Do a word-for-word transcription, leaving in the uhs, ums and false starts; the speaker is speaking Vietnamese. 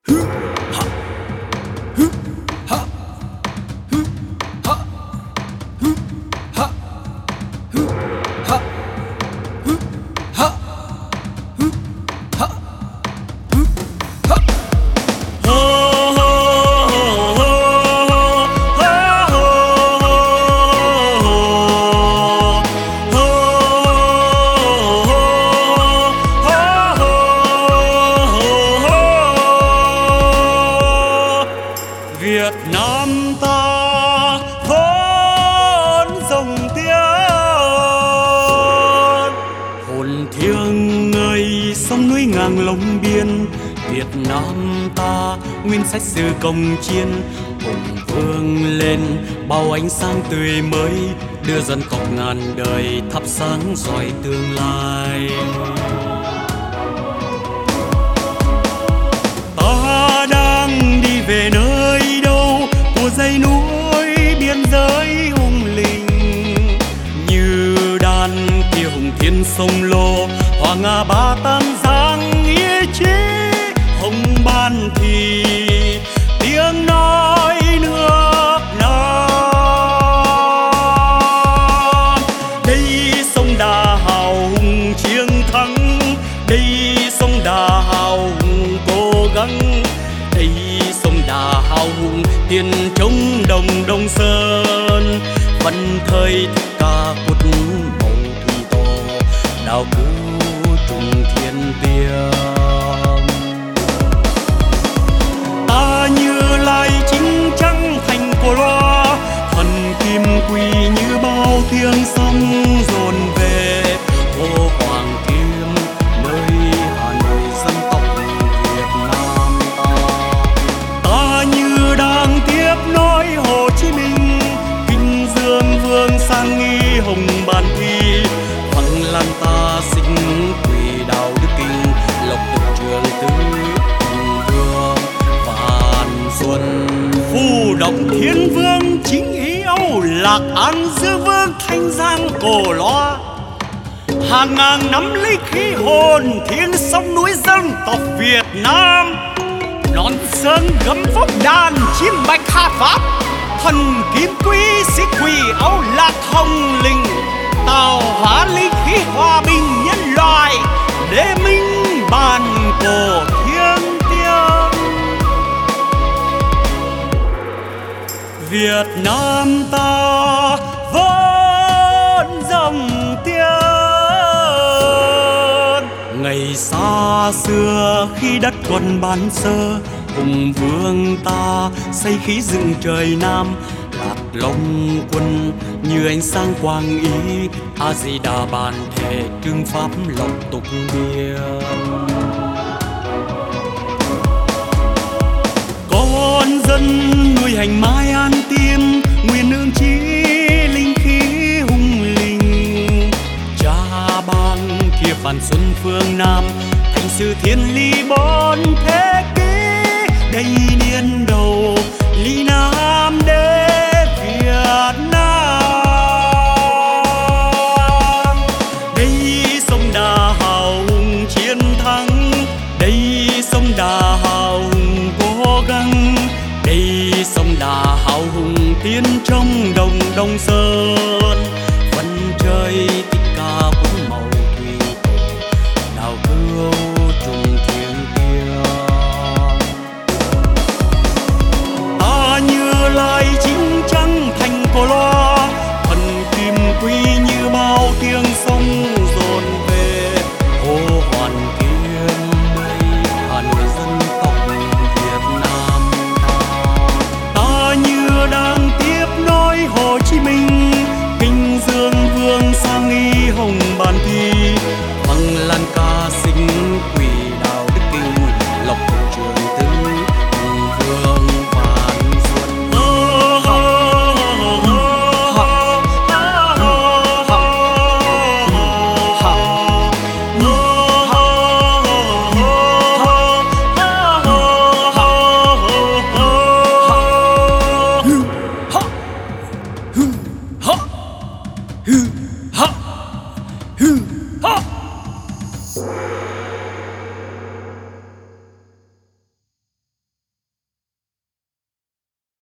Việt Nam ta vẫn dòng tiếng hồn thiêng người sông núi ngang lông biên. Việt Nam ta nguyên sách sử công chiến, hùng vương lên bao ánh sáng tươi mới, đưa dân tộc ngàn đời thắp sáng soi tương lai. Ta đang đi về nơi đâu của dãy núi biên giới hùng linh, như đàn kia hùng thiên sông lô, hoa ngà ba tam giang ý chí hồng ban thì tiếng nói nước Nam. Đây sông Đà hào hùng chiến thắng, đây sông Đà hào hùng cố gắng, đây sông Đà hào hùng tiền chống đồng Đông Sơn. Văn thời ca cốt màu thủy tổ, đào cứu trùng thiên tiên. Ta như lai chính trắng thành cổ loa, thần kim quy như bao thiêng sông dồn về. Ô hoàng kim nơi Hà Nội dân tộc Việt Nam ta, ta như đang tiếp nối Hồ Chí Minh, kinh dương vương sang nghi hồng bàn thi. Phẳng lan ta sinh quỳ đạo đức kinh, lộc tục trường tứ hùng vương vạn xuân. Phù động thiên vương chính ý Âu Lạc An dư vương Thanh Giang cổ loa, hàng ngàn năm lấy khí hồn thiên sông núi dân tộc Việt Nam. Non sơn gấm vóc đàn chim bạch hà pháp, thần kim quy sĩ quỳ Âu Lạc hồng linh, tạo hóa lý khí hòa bình nhân loại, để minh bàn cổ thiên tiên. Việt Nam ta vẫn dòng tiếng. Ngày xa xưa khi đất còn ban sơ, hùng vương ta xây khí dựng trời Nam. Lạc Long quân như ánh sáng quang ý, A Di Đà bàn thề trương pháp lộc tục biên. Con dân nuôi hành mai an tim, nguyên ương chí linh khí hùng linh. Cha bang kia phản xuân phương Nam, thành sư thiên lý bốn thế kỷ. Đây niên đầu ly Nam đế Việt Nam. Đây sông Đà hào hùng chiến thắng, đây sông Đà hào hùng cố gắng, đây sông Đà hào hùng tiến trong đồng Đông Sơn. Phần trời